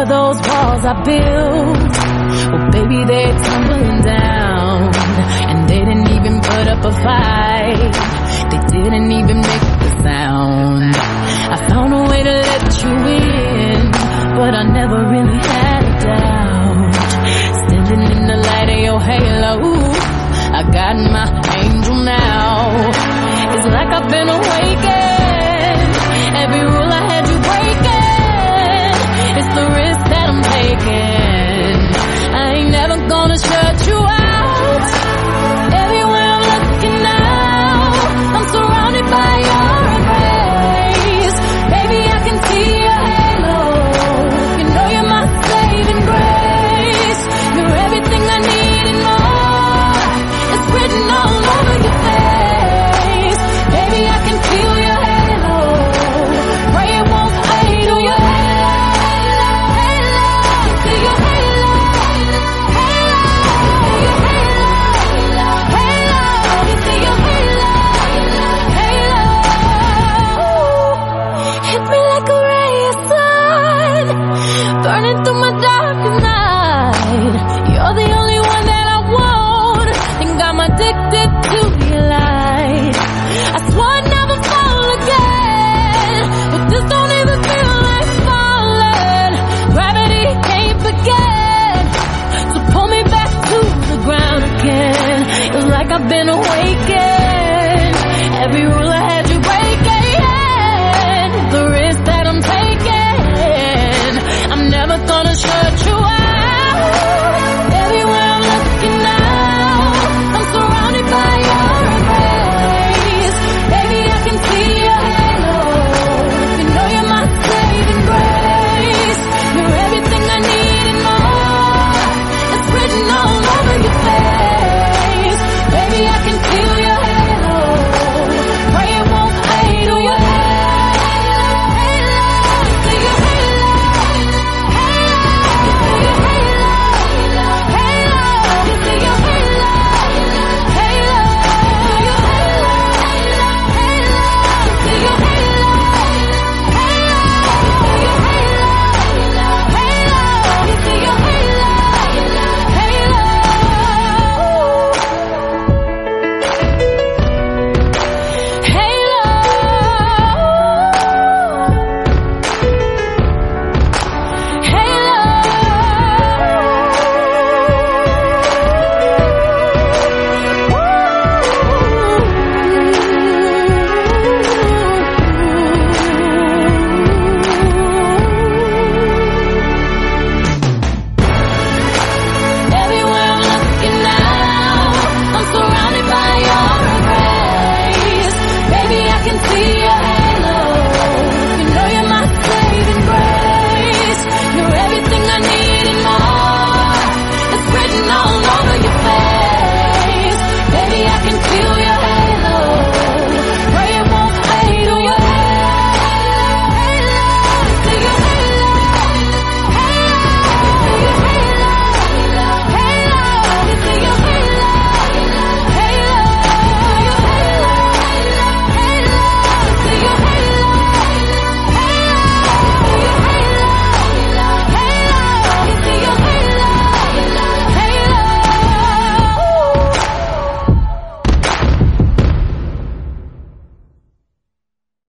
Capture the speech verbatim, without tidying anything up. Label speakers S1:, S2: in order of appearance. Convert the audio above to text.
S1: those walls I built, well baby they're tumbling down. And they didn't even put up a fight, they didn't even make a sound. I found a way to let you in, but I never really had a doubt. Standing in the light of your halo, I got my angel now. It's like I've been awakened, every rule I had you breaking. It's the risk that I'm taking, I ain't never gonna shut you out. Everywhere I'm looking now, I'm surrounded by your embrace. Baby, I can see your halo, you know you're my saving grace. You're everything I need and more, it's written all over your face. Baby, I can feel your halo, pray it won't fade. Oh, your halo, halo, see your halo, halo, your halo, halo, you see your halo, halo. Hit me like a ray of sun, burning through my darkest night. You're the only one that I want, think I'm addicted to your light. I swore I'd never fall again, but this don't even feel like falling. Gravity can't forget to pull me back to the ground again. It's like I've been awakened, every rule I